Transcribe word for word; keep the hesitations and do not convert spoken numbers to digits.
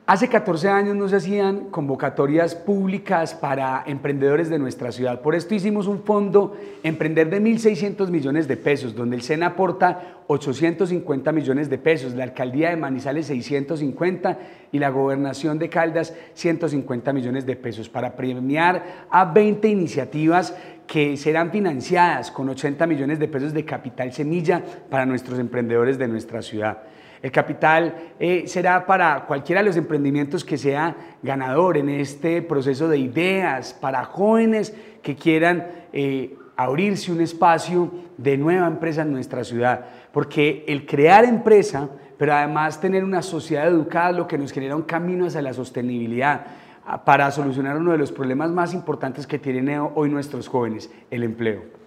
Hace catorce años no se hacían convocatorias públicas para emprendedores de nuestra ciudad. Por esto hicimos un fondo Emprender de mil seiscientos millones de pesos, donde el SENA aporta ochocientos cincuenta millones de pesos, la Alcaldía de Manizales seiscientos cincuenta y la Gobernación de Caldas ciento cincuenta millones de pesos para premiar a veinte iniciativas que serán financiadas con ochenta millones de pesos de capital semilla para nuestros emprendedores de nuestra ciudad. El capital eh, será para cualquiera de los emprendimientos que sea ganador en este proceso de ideas, para jóvenes que quieran eh, abrirse un espacio de nueva empresa en nuestra ciudad. Porque el crear empresa, pero además tener una sociedad educada, lo que nos genera un camino hacia la sostenibilidad para solucionar uno de los problemas más importantes que tienen hoy nuestros jóvenes, el empleo.